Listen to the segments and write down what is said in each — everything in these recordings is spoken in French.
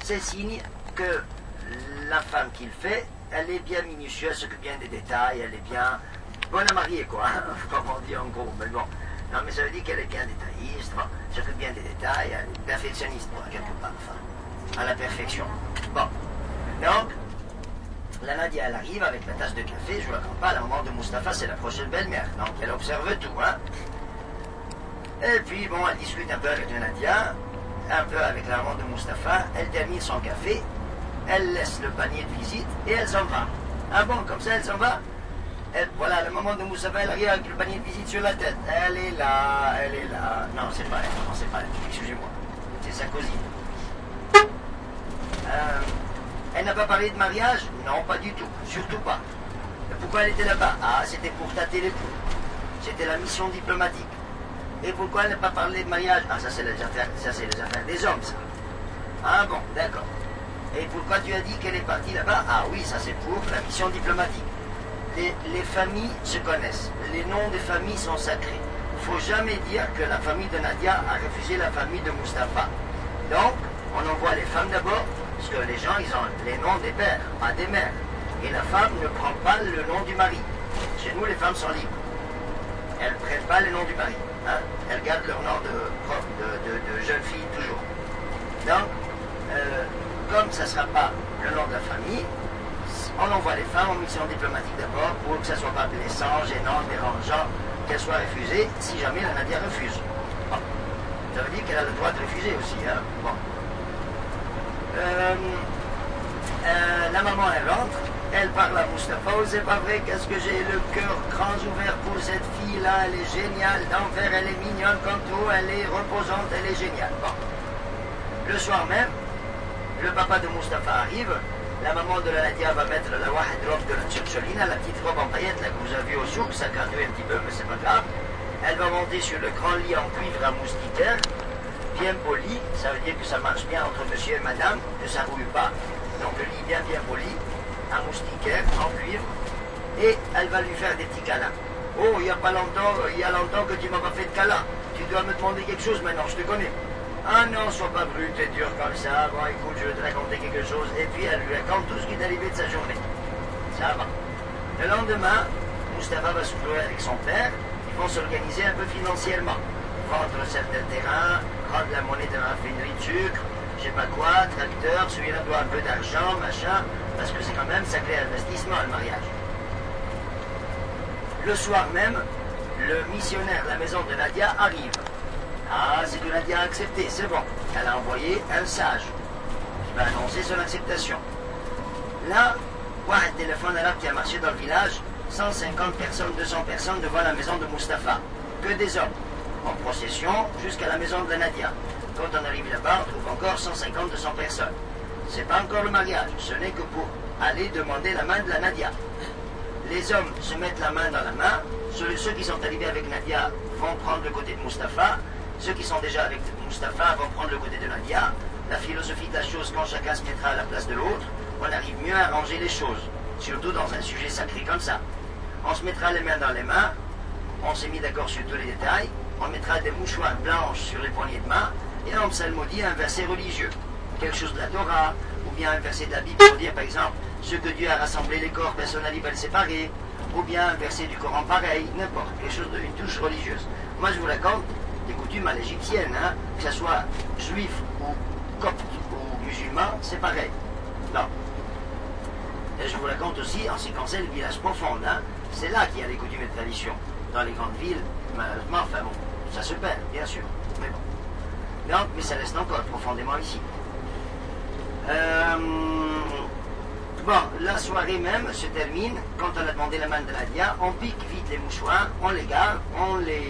c'est signe que la femme qu'il fait, elle est bien minutieuse, s'occupe bien des détails, elle est bien bonne à marier, quoi, hein, comme on dit en gros, mais bon. Non, mais ça veut dire qu'elle est bien détailliste, bon, s'occupe bien des détails, elle est perfectionniste, quoi, quelque part, enfin, à la perfection. Bon, donc, la Nadia, elle arrive avec la tasse de café, je vous raconte pas, la maman de Mustapha, c'est la prochaine belle-mère, donc elle observe tout, hein. Et puis, bon, elle discute un peu avec la Nadia, un peu avec la maman de Mustapha, elle termine son café, elle laisse le panier de visite et elle s'en va. Ah bon, comme ça, elle s'en va? Voilà, la maman de Mustapha, elle arrive avec le panier de visite sur la tête. Elle est là, elle est là. Non, c'est pas elle, non, c'est pas elle, excusez-moi. C'est sa cousine. Elle n'a pas parlé de mariage? Non, pas du tout, surtout pas. Pourquoi elle était là-bas? Ah, c'était pour tâter les poules. C'était la mission diplomatique. Et pourquoi elle n'a pas parlé de mariage? Ah, ça c'est les affaires des hommes, ça. Ah bon, d'accord. Et pourquoi tu as dit qu'elle est partie là-bas? Ah oui, ça c'est pour la mission diplomatique. Les familles se connaissent. Les noms des familles sont sacrés. Il ne faut jamais dire que la famille de Nadia a refusé la famille de Mustapha. Donc, on envoie les femmes d'abord, parce que les gens, ils ont les noms des pères, pas des mères. Et la femme ne prend pas le nom du mari. Chez nous, les femmes sont libres. Elles ne prennent pas le nom du mari. Hein? Elles gardent leur nom de jeune fille toujours. Donc, comme ça ne sera pas le nom de la famille, on envoie les femmes en mission diplomatique d'abord pour que ça ne soit pas blessant, gênant, dérangeant, qu'elles soient refusées si jamais la Nadia refuse. Bon. Ça veut dire qu'elle a le droit de refuser aussi. Hein? Bon. La maman, elle rentre, elle parle à Mustapha. Oh, c'est pas vrai, qu'est-ce que j'ai le cœur grand ouvert pour cette fille-là, elle est géniale, d'enfer, elle est mignonne comme tout, elle est reposante, elle est géniale. Bon. Le soir même, le papa de Mustapha arrive, la maman de la Nadia va mettre la wahid robe de la Tchotcholina, la petite robe en paillettes là, que vous avez vu au souk, ça gratouille un petit peu, mais c'est pas grave. Elle va monter sur le grand lit en cuivre à moustiquaire, bien poli, ça veut dire que ça marche bien entre monsieur et madame, que ça rouille pas. Donc le lit bien poli, à moustiquaire, en cuivre, et elle va lui faire des petits câlins. Oh, il y a longtemps que tu m'as pas fait de câlin. Tu dois me demander quelque chose maintenant, je te connais. Ah non, sois pas brute et dur comme ça. Bon, écoute, je vais te raconter quelque chose. Et puis, elle lui raconte tout ce qui est arrivé de sa journée. Ça va. Le lendemain, Mustapha va se trouver avec son père. Ils vont s'organiser un peu financièrement. Vendre certains terrains, prendre la monnaie de la raffinerie de sucre, je sais pas quoi, tracteur, celui-là doit un peu d'argent, machin, parce que c'est quand même sacré investissement, le mariage. Le soir même, le missionnaire de la maison de Nadia arrive. Ah, c'est que Nadia a accepté, c'est bon. Elle a envoyé un sage qui va annoncer son acceptation. Là, un téléphone arabe qui a marché dans le village, 150 personnes, 200 personnes devant la maison de Mustapha. Que des hommes, en procession jusqu'à la maison de la Nadia. Quand on arrive là-bas, on trouve encore 150, 200 personnes. C'est pas encore le mariage, ce n'est que pour aller demander la main de la Nadia. Les hommes se mettent la main dans la main. Ceux qui sont arrivés avec Nadia vont prendre le côté de Mustapha. Ceux qui sont déjà avec Mustapha vont prendre le côté de Nadia. La philosophie de la chose, quand chacun se mettra à la place de l'autre, on arrive mieux à arranger les choses. Surtout dans un sujet sacré comme ça. On se mettra les mains dans les mains. On s'est mis d'accord sur tous les détails. On mettra des mouchoirs blanches sur les poignées de main. Et on psalmodie un verset religieux. Quelque chose de la Torah. Ou bien un verset de la Bible pour dire, par exemple, ce que Dieu a rassemblé les corps, personne n'arrive à les séparer. Ou bien un verset du Coran pareil. N'importe. Quelque chose d'une touche religieuse. Moi, je vous raconte des coutumes à l'égyptienne, hein, que ce soit juif ou copte ou musulman, c'est pareil. Non. Et je vous raconte aussi, en ce qui concerne le village profond, hein, c'est là qu'il y a les coutumes et les traditions. Dans les grandes villes, malheureusement, enfin bon, ça se perd, bien sûr. Mais bon. Donc, mais ça reste encore profondément ici. Bon, la soirée même se termine, quand on a demandé la main de Nadia, on pique vite les mouchoirs, on les garde, on les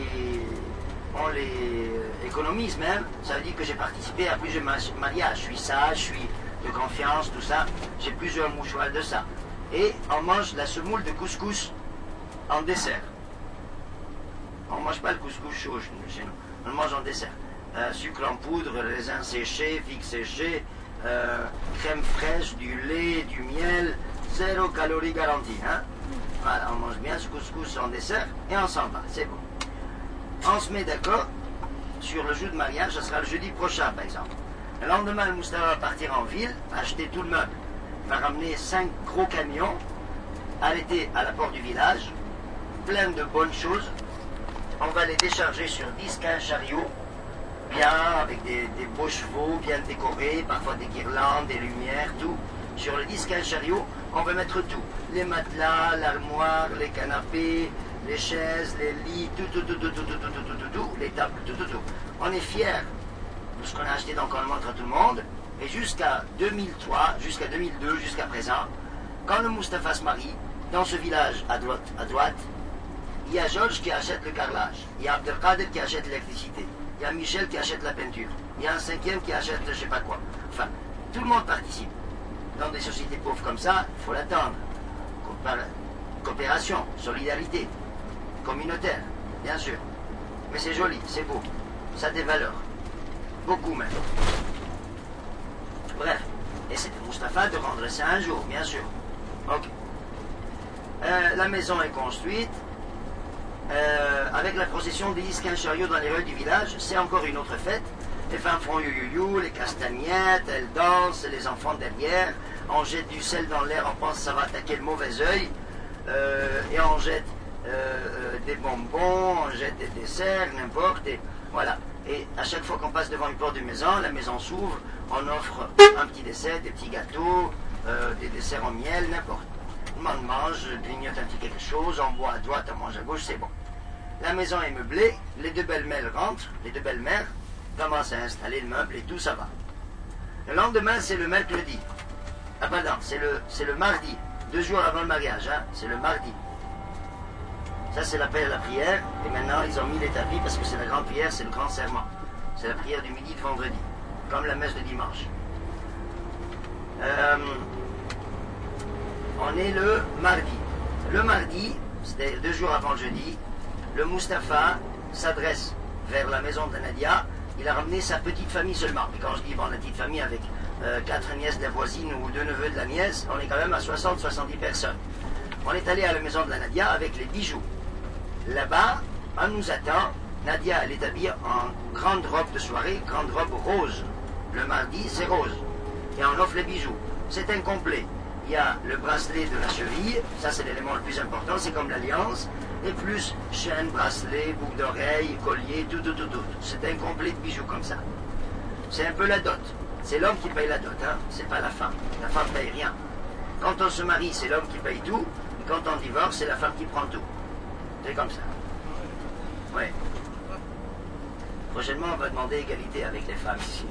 économise même. Ça veut dire que j'ai participé à plusieurs mariages. Je suis sage, je suis de confiance, tout ça. J'ai plusieurs mouchoirs de ça. Et on mange la semoule de couscous en dessert. On ne mange pas le couscous chaud chez nous. On le mange en dessert. Sucre en poudre, raisin séché, figues séchées, crème fraîche, du lait, du miel, 0 calories garantie. Hein? Voilà, on mange bien ce couscous en dessert et on s'en va. C'est bon. On se met d'accord sur le jour de mariage, ça sera le jeudi prochain par exemple. Le lendemain, le Mustapha va partir en ville, acheter tout le meuble. Il va ramener 5 gros camions, arrêtés à la porte du village, plein de bonnes choses. On va les décharger sur 10-15 chariots, bien, avec des beaux chevaux, bien décorés, parfois des guirlandes, des lumières, tout. Sur les 10-15 chariots, on va mettre tout. Les matelas, l'armoire, les canapés, les chaises, les lits, tout, les tables, tout. On est fiers de ce qu'on a acheté, donc on le montre à tout le monde. Et jusqu'à 2003, jusqu'à 2002, jusqu'à présent, quand le Mustapha se marie, dans ce village à droite, il y a Georges qui achète le carrelage, il y a Abdelkader qui achète l'électricité, il y a Michel qui achète la peinture, il y a un 5e qui achète je sais pas quoi. Enfin, tout le monde participe. Dans des sociétés pauvres comme ça, il faut l'attendre. Coopération, solidarité, communautaire, bien sûr. Mais c'est joli, c'est beau. Ça a des valeurs. Beaucoup même. Bref. Et c'était Mustapha de rendre ça un jour, bien sûr. Ok. La maison est construite. Avec la procession des 10-15 chariots dans les rues du village, c'est encore une autre fête. Les femmes font you, les castagnettes, elles dansent, les enfants derrière. On jette du sel dans l'air, on pense que ça va attaquer le mauvais œil. Et on jette des bonbons, on jette des desserts, n'importe. Et voilà. Et à chaque fois qu'on passe devant une porte de maison, la maison s'ouvre, on offre un petit dessert, des petits gâteaux, des desserts en miel, n'importe. On mange, grignote un petit quelque chose, on boit à droite, on mange à gauche, c'est bon. La maison est meublée, les deux belles-mères rentrent, les deux belles-mères commencent à installer le meuble et tout ça va. Le lendemain, c'est le mercredi. Ah pardon, c'est le mardi, 2 jours avant le mariage, hein, c'est le mardi. Ça, c'est l'appel à la prière, et maintenant, ils ont mis les tapis parce que c'est la grande prière, c'est le grand serment. C'est la prière du midi de vendredi, comme la messe de dimanche. On est le mardi. Le mardi, c'est-à-dire 2 jours avant le jeudi, le Mustapha s'adresse vers la maison de Nadia. Il a ramené sa petite famille seulement. Et quand je dis bon, la petite famille avec 4 nièces de la voisine ou 2 neveux de la nièce, on est quand même à 60-70 personnes. On est allé à la maison de la Nadia avec les bijoux. Là-bas, on nous attend. Nadia, elle est habillée en grande robe de soirée, grande robe rose. Le mardi, c'est rose. Et on offre les bijoux. C'est incomplet. Il y a le bracelet de la cheville, ça c'est l'élément le plus important, c'est comme l'alliance, et plus chaîne, bracelet, boucle d'oreille, collier, tout. C'est incomplet de bijoux comme ça. C'est un peu la dot. C'est l'homme qui paye la dot, hein, c'est pas la femme. La femme paye rien. Quand on se marie, c'est l'homme qui paye tout, et quand on divorce, c'est la femme qui prend tout. C'est comme ça. Oui. Prochainement, on va demander égalité avec les femmes ici.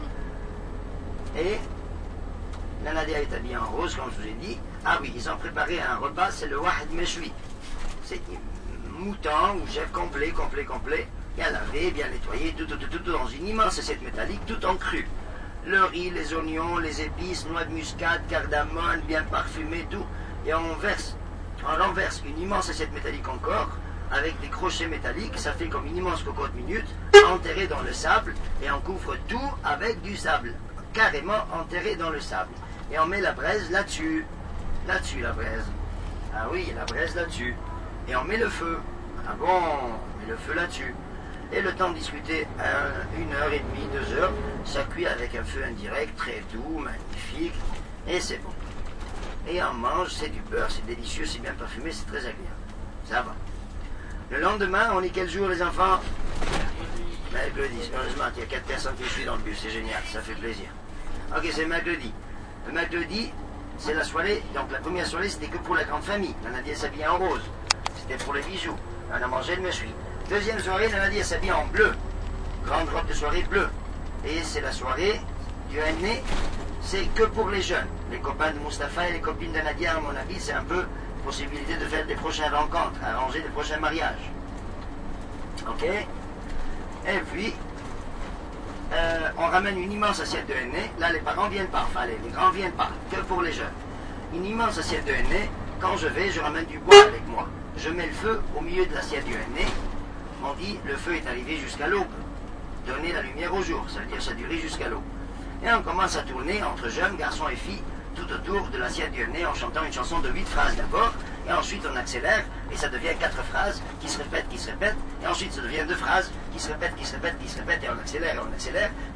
Et la Nadia est habillée en rose, comme je vous ai dit. Ah oui, ils ont préparé un repas, c'est le Wahd Meshwi. C'est mouton ou chèvre complet, bien lavé, bien nettoyé, tout dans une immense assiette métallique, tout en cru. Le riz, les oignons, les épices, noix de muscade, cardamone, bien parfumé, tout. Et on renverse une immense assiette métallique encore, avec des crochets métalliques, ça fait comme une immense cocotte minute, enterrée dans le sable, et on couvre tout avec du sable, carrément enterré dans le sable. Et on met la braise là-dessus. Là-dessus, la braise. Ah oui, la braise là-dessus. Et on met le feu. Ah bon, on met le feu là-dessus. Et le temps de discuter, 1h30, 2 heures, ça cuit avec un feu indirect, très doux, magnifique, et c'est bon. Et on mange, c'est du beurre, c'est délicieux, c'est bien parfumé, c'est très agréable. Ça va. Le lendemain, on est quel jour, les enfants? Mercredi. Heureusement qu'il y a 4 personnes qui suivent dans le bus, c'est génial, ça fait plaisir. Ok, c'est mercredi. Le mercredi, c'est la soirée. Donc la première soirée, c'était que pour la grande famille. La Nadia s'habillait en rose. C'était pour les bijoux. On a mangé le meshwi. Deuxième soirée, la Nadia s'habille en bleu. Grande robe de soirée bleue. Et c'est la soirée du henné. C'est que pour les jeunes. Les copains de Mustapha et les copines de Nadia, à mon avis, c'est un peu possibilité de faire des prochaines rencontres, arranger des prochains mariages. Ok? Et puis, on ramène une immense assiette de henné. Là, les parents viennent pas, enfin, les grands viennent pas, que pour les jeunes. Une immense assiette de henné. Quand je vais, je ramène du bois avec moi. Je mets le feu au milieu de l'assiette du henné. On dit, le feu est arrivé jusqu'à l'aube. Donner la lumière au jour, ça veut dire ça durer jusqu'à l'aube. Et on commence à tourner entre jeunes, garçons et filles, tout autour de l'assiette du henné en chantant une chanson de 8 phrases d'abord, et ensuite on accélère, et ça devient 4 phrases qui se répètent, et ensuite ça devient 2 phrases qui se répètent, et on accélère,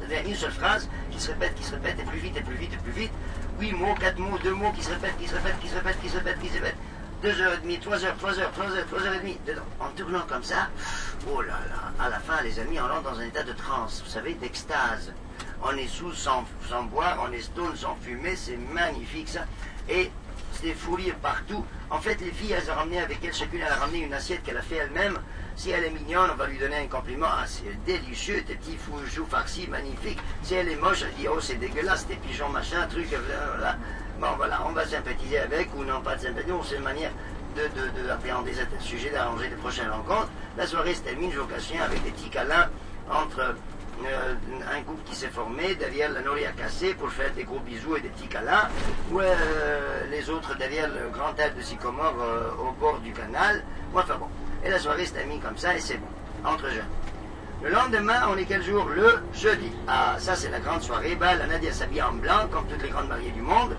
C'est-à-dire une seule phrase qui se répète, et plus vite, et plus vite, et plus vite. 8 mots, 4 mots, 2 mots qui se répètent, qui se répètent, qui se répètent, qui se répètent, qui se répètent. 2h30, 3h, 3h, 3h, 3h30. En tournant comme ça, oh là là, à la fin, les amis, on entre dans un état de transe, vous savez, d'extase. On est sous sans boire, on est stone sans fumer, c'est magnifique ça. Et c'est fou rire partout. En fait, les filles, elles ont ramené avec elles, chacune elle a ramené une assiette qu'elle a fait elle-même. Si elle est mignonne, on va lui donner un compliment. Ah, c'est délicieux, tes petits choux farcis, magnifiques. Si elle est moche, elle dit, oh, c'est dégueulasse, tes pigeons, machin, truc, voilà. Bon, voilà, on va sympathiser avec, ou non pas de sympathiser. C'est une manière d'appréhender ce sujet, d'arranger les prochaines rencontres. La soirée se termine, je vous cache rien, avec des petits câlins entre un couple qui s'est formé, derrière la nourriture cassée pour faire des gros bisous et des petits câlins, ou les autres derrière le grand arbre de sycomore au bord du canal. Enfin bon. Et la soirée se termine comme ça et c'est bon, entre jeunes. Le lendemain, on est quel jour? Le jeudi. Ah, ça c'est la grande soirée. Ben, la Nadia s'habille en blanc, comme toutes les grandes mariées du monde.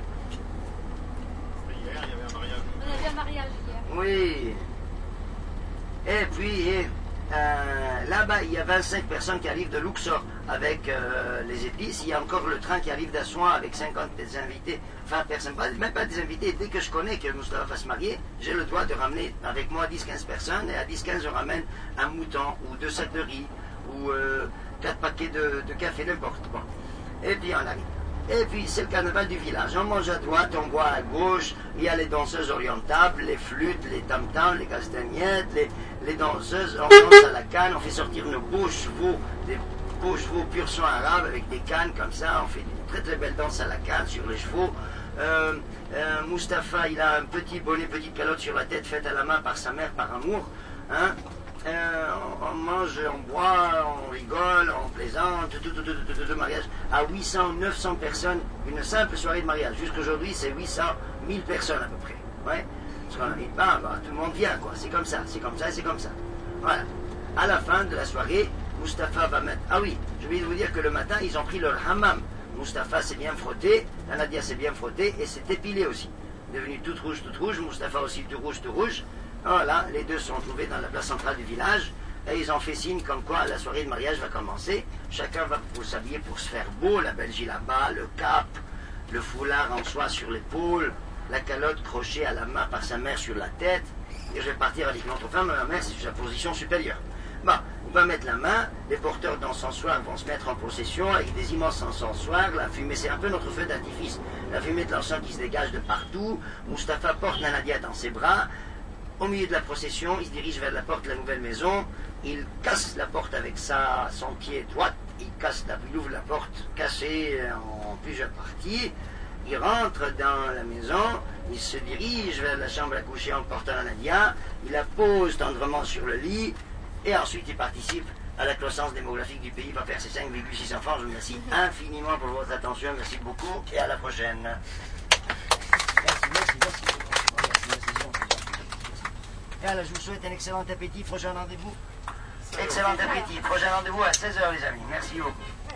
Hier, il y avait un mariage. On avait un mariage hier. Oui. Et puis, là-bas, il y a 25 personnes qui arrivent de Luxor avec les épices. Il y a encore le train qui arrive d'Assouan avec 50 des invités. Enfin, personne, même pas des invités. Dès que je connais que Moustapha va se marier, j'ai le droit de ramener avec moi 10-15 personnes. Et à 10-15, je ramène un mouton ou 2 sacs de riz ou 4 paquets de café, n'importe quoi. Et puis, on arrive. Et puis, c'est le carnaval du village. On mange à droite, on boit à gauche. Il y a les danseuses orientables, les flûtes, les tam-tams, les castagnettes, les danseuses. On danse à la canne, on fait sortir nos beaux chevaux, des beaux chevaux pur sang arabe avec des cannes comme ça. On fait une très très belle danse à la canne sur les chevaux. Moustapha, il a un petit bonnet, petite calotte sur la tête faite à la main par sa mère, par amour. Hein? On mange, on boit, on rigole, on plaisante, tout mariage à 800, 900 personnes, une simple soirée de mariage. Jusqu'aujourd'hui, c'est 800, 1000 personnes à peu près. Ouais. Parce qu'on n'invite pas, bah, tout le monde vient, quoi. C'est comme ça, c'est comme ça, c'est comme ça. Voilà. À la fin de la soirée, Moustapha va mettre... Ah oui, je vais vous dire que le matin, ils ont pris leur hammam. Moustapha s'est bien frotté, Nadia s'est bien frotté et s'est épilé aussi. Devenu toute rouge, Moustapha aussi tout rouge. Voilà, les deux sont trouvés dans la place centrale du village et ils ont fait signe comme quoi la soirée de mariage va commencer. Chacun va s'habiller pour se faire beau, la belle là-bas, le cap, le foulard en soie sur l'épaule, la calotte crochée à la main par sa mère sur la tête. Et je vais partir avec notre femme, ma mère c'est sur sa position supérieure. Bon, on va mettre la main, les porteurs d'encensoirs vont se mettre en procession avec des immenses encensoirs, la fumée, c'est un peu notre feu d'artifice, la fumée de l'encens qui se dégage de partout. Moustapha porte Nadia dans ses bras. Au milieu de la procession, il se dirige vers la porte de la nouvelle maison, il casse la porte avec son pied droit, il ouvre la porte cassée en plusieurs parties, il rentre dans la maison, il se dirige vers la chambre à coucher en portant la Nadia, il la pose tendrement sur le lit, et ensuite il participe à la croissance démographique du pays, il va faire ses 5,6 enfants. Je vous remercie infiniment pour votre attention, merci beaucoup, et à la prochaine. Merci. Et alors, je vous souhaite un excellent appétit, prochain rendez-vous. Excellent appétit, prochain rendez-vous à 16h les amis, merci beaucoup.